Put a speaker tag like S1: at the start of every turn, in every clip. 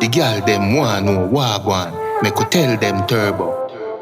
S1: girl them want know wagwan. Make you tell them turbo.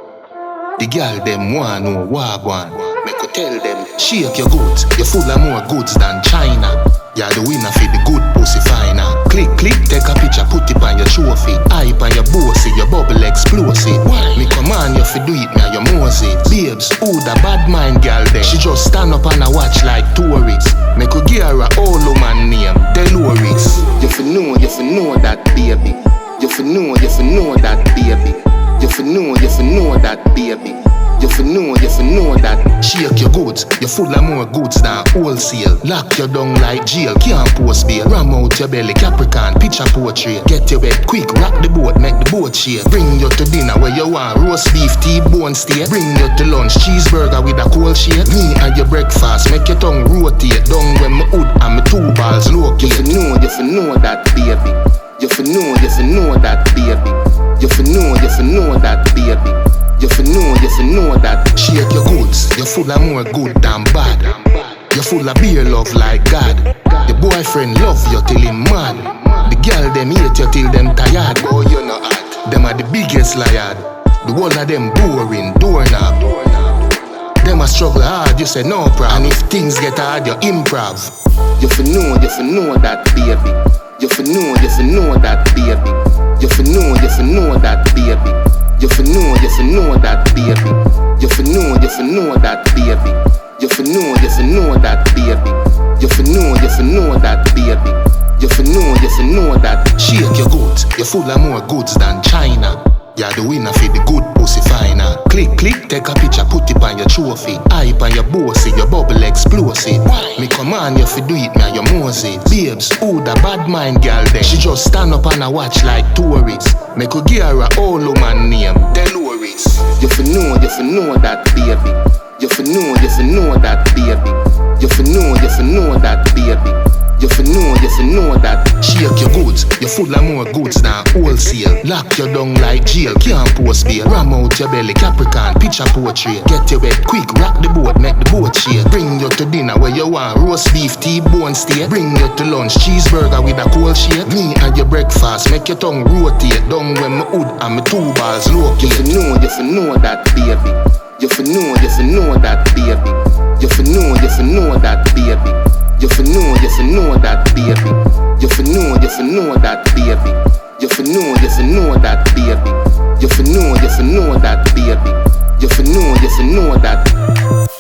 S1: The girl them want know wagwan. Make you tell them shake your goods. You full of more goods than China. You're the winner for the good pussy final. Click, click, take a picture, put it on your trophy. Hype on your bossy, your bubble explosive. Me command you fi do it, now you mosey. Babes, who the bad mind girl there? She just stand up and a watch like tourists. Make you give her a old man name, Deloris. You fi know that baby. You fi know that baby. You fi know that baby. You fi know that. Shake your goods, you full of more goods than wholesale. Lock your down like jail, can't post bail. Ram out your belly, Capricorn, picture portrait. Get your bed quick, rock the boat, make the boat shake. Bring you to dinner where you want roast beef, T-bone steak. Bring you to lunch, cheeseburger with a cold shake. Me and your breakfast, make your tongue rotate. Down when my hood and my two balls locate. You fi know that baby. You fi know that baby. You fi know that baby. You fi know that. Shake your goods, you full of more good than bad. You full of beer love like God. Your boyfriend love you till him mad. The girl them hate you till them tired. Oh, you know hot. Them are the biggest liar. The whole of them boring, doorknob. Them a struggle hard, you say no problem. And if things get hard, you improv. You fi know that baby. You fi know that baby. You fi know that baby. You fi know that baby. You fi know that baby. You fi know that baby. You fi know that baby. You fi know that. Shake your goods, you full of more goods than China. You're the winner for the good pussy final. Click, click, take a picture, put it on your trophy. Hype on your bossy, your bubble explosive. Me command you fi do it, now you mosey. Babes, who the bad mind girl there? She just stand up and a watch like tourists. Make you give her a old man name, Deloris. You fi know that baby. You fi know that baby. You fi know that baby. You fi know that. Shake your goods, you full of more goods than wholesale. Lock your down like jail, can't post bail. Ram out your belly, Capricorn, picture portrait. Get your bed quick, rock the boat, make the boat shake. Bring you to dinner where you want roast beef, T-bone steak. Bring you to lunch, cheeseburger with a cold shake. Me and your breakfast, make your tongue rotate. Down when my hood and my two balls locate. You fi know that baby. You fi know that baby. You fi know that baby. You fi know that baby. You fi know that baby. You fi know that baby. You fi know that baby. You fi know that.